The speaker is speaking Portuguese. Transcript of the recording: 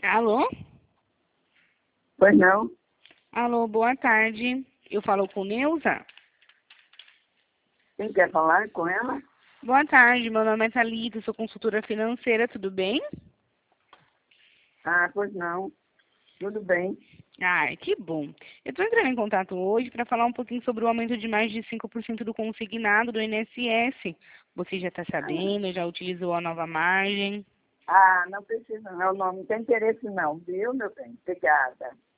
Alô? Pois não? Alô, boa tarde. Eu falo com Neuza? Quem quer falar com ela? Boa tarde, meu nome é Thalita, sou consultora financeira, tudo bem? Ah, pois não. Tudo bem. Ai, que bom. Eu estou entrando em contato hoje para falar um pouquinho sobre o aumento de mais de 5% do consignado do INSS. Você já está sabendo, já utilizou a nova margem? Não precisa não tem interesse não, viu, meu bem? Obrigada.